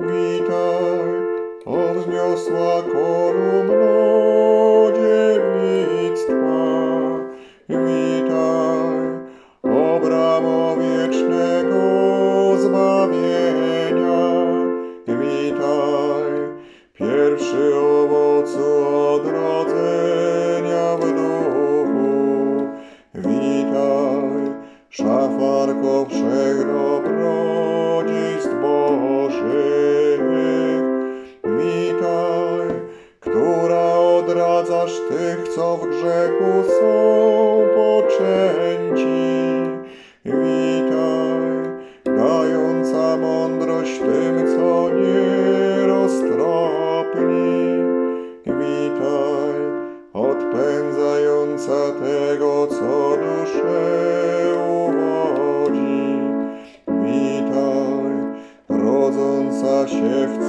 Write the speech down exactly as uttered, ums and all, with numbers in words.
Witaj, odniosła kolumno dziewictwa. Witaj, o bramo wiecznego zbawienia. Witaj, pierwszy owocu odrodzenia w duchu. Witaj, szafarko wszechdobrodzieństw Bożych. Witaj, która odradzasz tych, co w grzechu są poczęci. Witaj, dająca mądrość tym, co nieroztropni. Witaj, odpędzająca tego, co duszę uwodzi. Witaj, rodząca się w